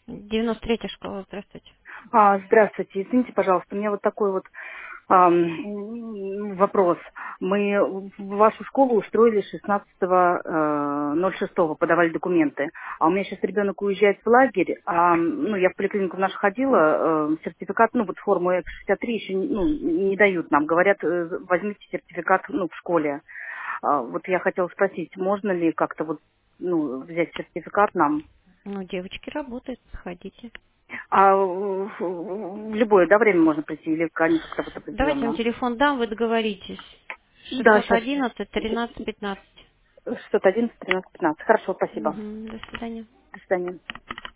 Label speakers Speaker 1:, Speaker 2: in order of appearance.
Speaker 1: 93-я школа, здравствуйте.
Speaker 2: Здравствуйте, извините, пожалуйста, у меня вот такой вот вопрос. Мы в вашу школу устроили 16.06, подавали документы. А у меня сейчас ребенок уезжает в лагерь, ну, я в поликлинику нашу ходила, сертификат, ну, вот форму X63 еще не дают нам. Говорят, возьмите сертификат, ну, в школе. Вот я хотела спросить, можно ли как-то вот, ну, взять сертификат нам?
Speaker 1: Ну, девочки работают, сходите.
Speaker 2: В любое, да, время можно прийти или как-то вот
Speaker 1: Давайте вам
Speaker 2: определенно?
Speaker 1: телефон дам, вы договоритесь.
Speaker 2: Да, сейчас.
Speaker 1: 611 13 15.
Speaker 2: 611 13 15. Хорошо, спасибо.
Speaker 1: До свидания.
Speaker 2: До свидания.